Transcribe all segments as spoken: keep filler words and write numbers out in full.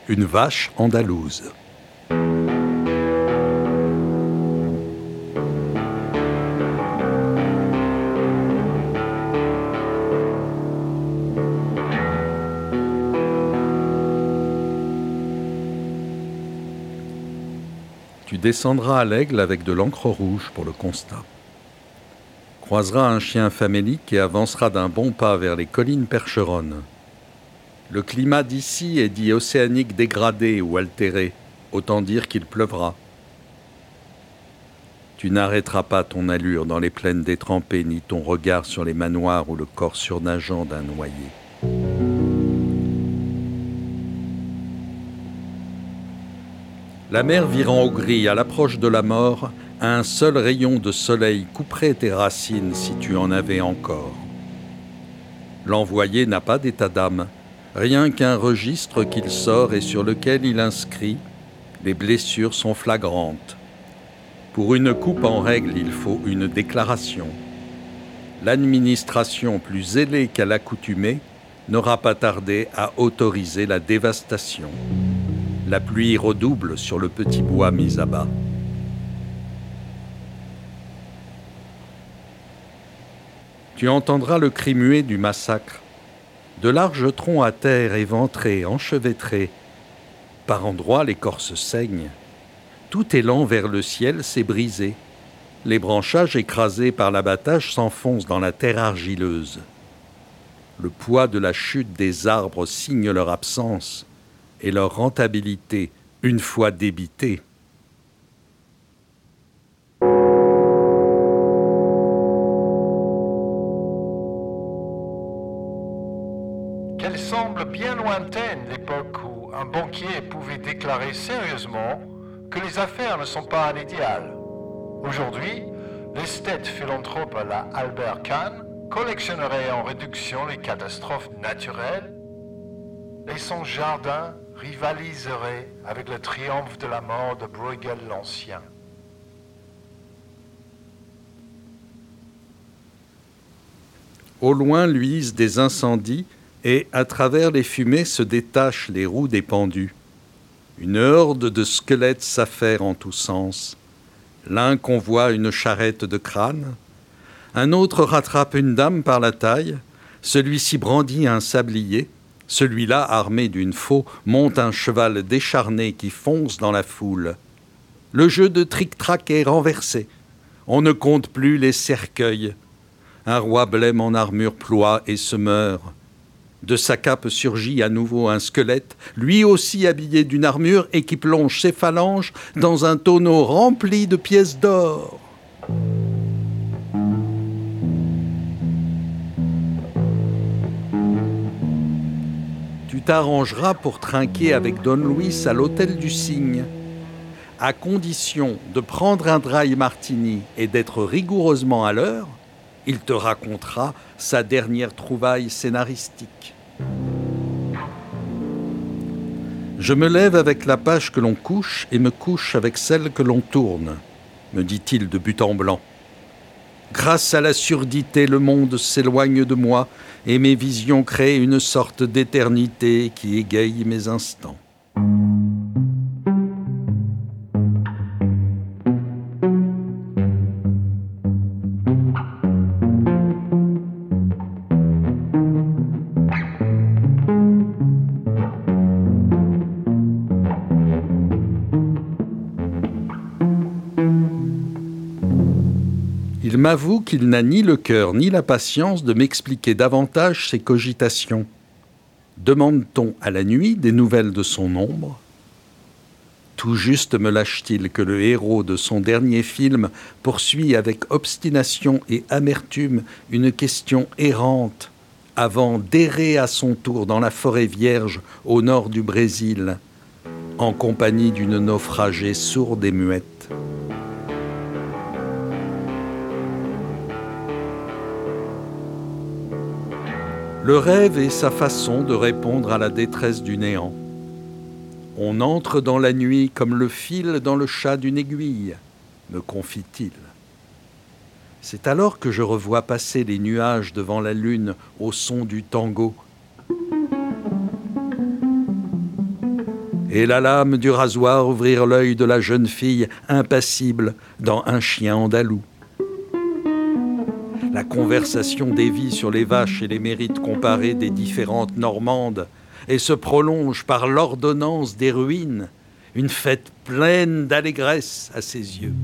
Une vache andalouse. Tu descendras à l'Aigle avec de l'encre rouge pour le constat. Croiseras un chien famélique et avanceras d'un bon pas vers les collines percheronnes. Le climat d'ici est dit océanique dégradé ou altéré, autant dire qu'il pleuvra. Tu n'arrêteras pas ton allure dans les plaines détrempées, ni ton regard sur les manoirs ou le corps surnageant d'un noyé. La mer virant au gris à l'approche de la mort, un seul rayon de soleil couperait tes racines si tu en avais encore. L'envoyé n'a pas d'état d'âme, rien qu'un registre qu'il sort et sur lequel il inscrit « Les blessures sont flagrantes ». Pour une coupe en règle, il faut une déclaration. L'administration, plus zélée qu'à l'accoutumée, n'aura pas tardé à autoriser la dévastation. La pluie redouble sur le petit bois mis à bas. Tu entendras le cri muet du massacre. De larges troncs à terre éventrés, enchevêtrés. Par endroits, l'écorce saigne. Tout élan vers le ciel s'est brisé. Les branchages écrasés par l'abattage s'enfoncent dans la terre argileuse. Le poids de la chute des arbres signe leur absence et leur rentabilité, une fois débitée. Qu'elle semble bien lointaine l'époque où un banquier pouvait déclarer sérieusement que les affaires ne sont pas un idéal. Aujourd'hui, l'esthète philanthrope à la Albert Kahn collectionnerait en réduction les catastrophes naturelles et son jardin rivaliserait avec le triomphe de la mort de Bruegel l'Ancien. Au loin luisent des incendies et, à travers les fumées, se détachent les roues des pendus. Une horde de squelettes s'affaire en tous sens. L'un convoie une charrette de crâne, un autre rattrape une dame par la taille, celui-ci brandit un sablier, celui-là, armé d'une faux, monte un cheval décharné qui fonce dans la foule. Le jeu de tric-trac est renversé. On ne compte plus les cercueils. Un roi blême en armure ploie et se meurt. De sa cape surgit à nouveau un squelette, lui aussi habillé d'une armure et qui plonge ses phalanges dans un tonneau rempli de pièces d'or. Tu t'arrangeras pour trinquer avec Don Luis à l'hôtel du Cygne, à condition de prendre un dry martini et d'être rigoureusement à l'heure. Il te racontera sa dernière trouvaille scénaristique. Je me lève avec la page que l'on couche et me couche avec celle que l'on tourne, me dit-il de but en blanc. Grâce à la surdité, le monde s'éloigne de moi et mes visions créent une sorte d'éternité qui égaye mes instants. Il m'avoue qu'il n'a ni le cœur ni la patience de m'expliquer davantage ses cogitations. Demande-t-on à la nuit des nouvelles de son ombre ? Tout juste me lâche-t-il que le héros de son dernier film poursuit avec obstination et amertume une question errante avant d'errer à son tour dans la forêt vierge au nord du Brésil, en compagnie d'une naufragée sourde et muette. Le rêve est sa façon de répondre à la détresse du néant. On entre dans la nuit comme le fil dans le chat d'une aiguille, me confie-t-il. C'est alors que je revois passer les nuages devant la lune au son du tango. et la lame du rasoir ouvrir l'œil de la jeune fille impassible dans Un chien andalou. La conversation dévie sur les vaches et les mérites comparés des différentes Normandes et se prolonge par l'ordonnance des ruines, une fête pleine d'allégresse à ses yeux.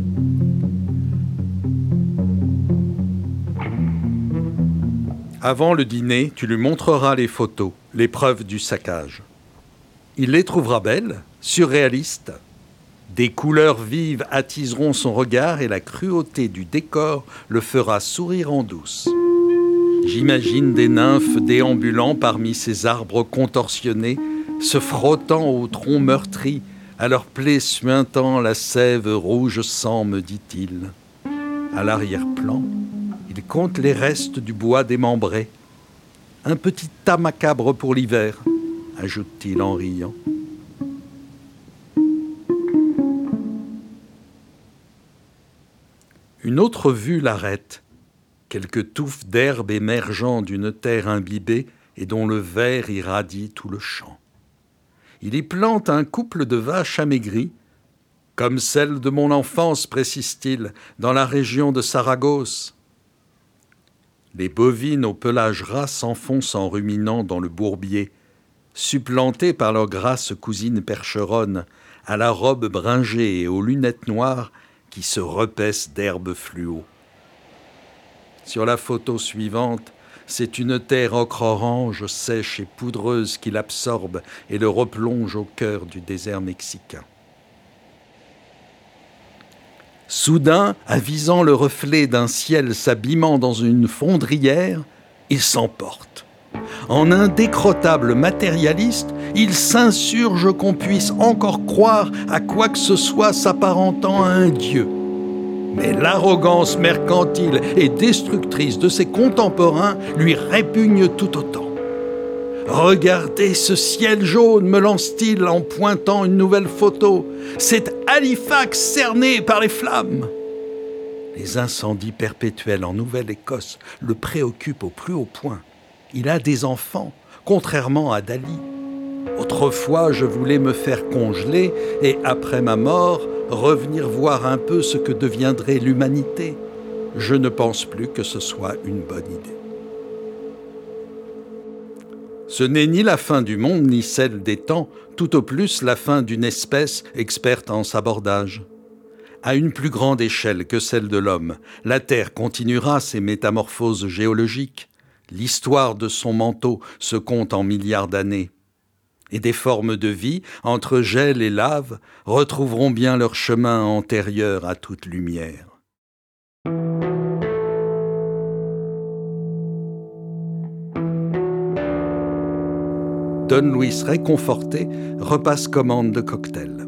Avant le dîner, tu lui montreras les photos, les preuves du saccage. Il les trouvera belles, surréalistes. Des couleurs vives attiseront son regard et la cruauté du décor le fera sourire en douce. J'imagine des nymphes déambulant parmi ces arbres contorsionnés, se frottant au tronc meurtri, à leurs plaies suintant la sève rouge sang, me dit-il. À l'arrière-plan, il compte les restes du bois démembré. Un petit tas macabre pour l'hiver, ajoute-t-il en riant. Une autre vue l'arrête. Quelques touffes d'herbe émergeant d'une terre imbibée et dont le vert irradie tout le champ. Il y plante un couple de vaches amaigries, comme celle de mon enfance, précise-t-il, dans la région de Saragosse. Les bovines au pelage ras s'enfoncent en ruminant dans le bourbier, supplantées par leurs grasses cousines percheronnes, à la robe bringée et aux lunettes noires qui se repaissent d'herbe fluo. Sur la photo suivante, c'est une terre ocre-orange sèche et poudreuse qui l'absorbe et le replonge au cœur du désert mexicain. Soudain, avisant le reflet d'un ciel s'abîmant dans une fondrière, il s'emporte. En indécrottable matérialiste, il s'insurge qu'on puisse encore croire à quoi que ce soit s'apparentant à un dieu. Mais l'arrogance mercantile et destructrice de ses contemporains lui répugne tout autant. « Regardez ce ciel jaune » me lance-t-il en pointant une nouvelle photo. « C'est Halifax cerné par les flammes !» Les incendies perpétuels en Nouvelle-Écosse le préoccupent au plus haut point. Il a des enfants, contrairement à Dali. Autrefois, je voulais me faire congeler et, après ma mort, revenir voir un peu ce que deviendrait l'humanité. Je ne pense plus que ce soit une bonne idée. Ce n'est ni la fin du monde, ni celle des temps, tout au plus la fin d'une espèce experte en sabordage. À une plus grande échelle que celle de l'homme, la Terre continuera ses métamorphoses géologiques. L'histoire de son manteau se compte en milliards d'années. Et des formes de vie, entre gel et lave, retrouveront bien leur chemin antérieur à toute lumière. Don Luis, réconforté, repasse commande de cocktail.